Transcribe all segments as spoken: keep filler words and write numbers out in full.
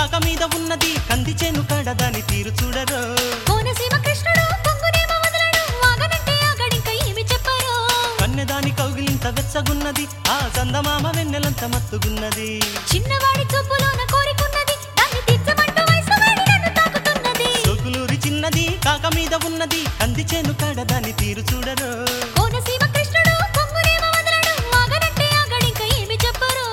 కాక మీద ఉన్నది కంది చేను కాడ దాని తీరు చూడరు కోనసీమ కృష్ణుడు పొంగునేమో వదలడు వాగనంటే ఆగడింక ఏమి చెప్పరు కన్నెదాని కౌగిలింత వెచ్చగున్నది ఆ చందమామ వెన్నెలంత మత్తుగున్నది చిన్నవాడి చూపులోన కోరికున్నది దాన్ని తీర్చమంటూ వయసువాడి నన్ను తాకుతున్నది సోకులూరి చిన్నది కాక మీద ఉన్నది కంది చేను కాడ దాని తీరు చూడరు కోనసీమ కృష్ణుడు పొంగునేమో వదలడు వాగనంటే ఆగడింక ఏమి చెప్పరు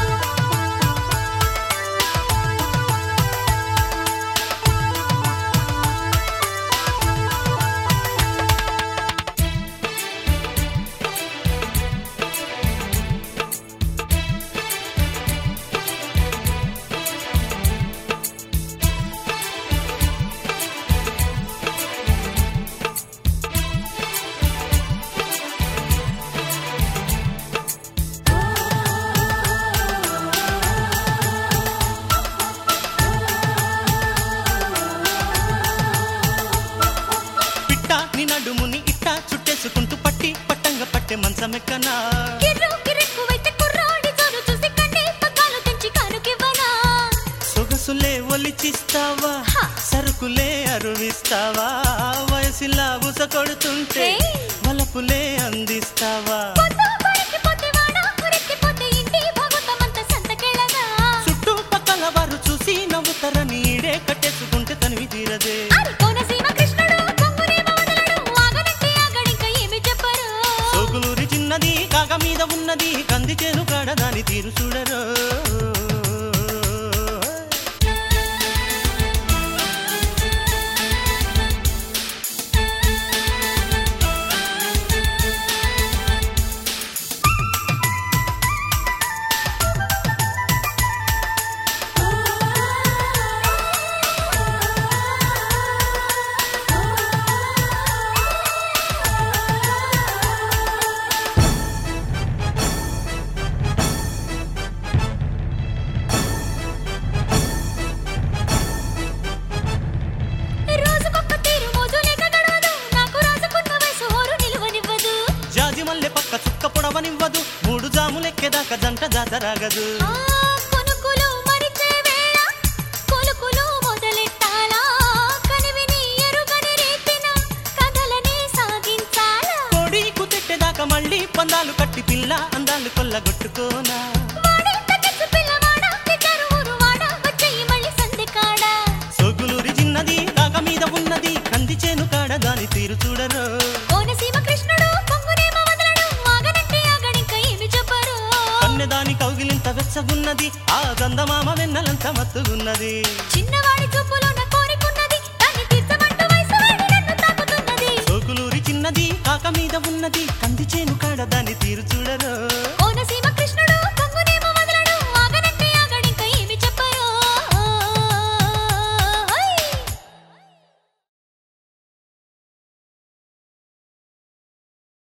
నడుముని ఇట్టా చుట్టేసుకుంటూ పట్టి పట్టంగా పట్టే మంచమెక్కనా కిర్రు కిరెక్కువైతే కుర్రాడి జోరు చూసి కన్నే పగ్గాలు తెంచి కానుకివ్వనా సొగసులే ఒలిచిస్తావా సరుకులే అరువిస్తావా వయసులా బుస కొడుతుంటే వలపులే అందిస్తావా చుట్టూ పక్కల వారు చూసి నవ్వుతారని ఈడే కట్టేసుకుంటే తనివి తీరదే సోకులూరి చిన్నది కాక మీద ఉన్నది కంది చేను కాడ దాని తీరు చూడరు మల్లె పక్క చుక్క పొడవనివ్వదు మూడు జాములెక్కేదాకా జంట జాతరాగదు కోడికు తెట్టేదాకా మళ్ళీ పందాలు కట్టి పిల్ల అందాలు కొల్లగొట్టుకోనా సోకులూరి చిన్నది కాక మీద ఉన్నది కంది చేను కాడ దాని తీరు చూడరు దాని కౌగిలింత వెచ్చగున్నది ఆ గంధమామ వెన్నెలంత మత్తుగున్నది చిన్నవాడి చూపులోన కోరికున్నది దాన్ని తీర్చమంటూ వయసువాడి నన్ను తాకుతున్నది సోకులూరి చిన్నది కాక మీద ఉన్నది కంది చేను కాడ దాని తీరు చూడరు కోనసీమ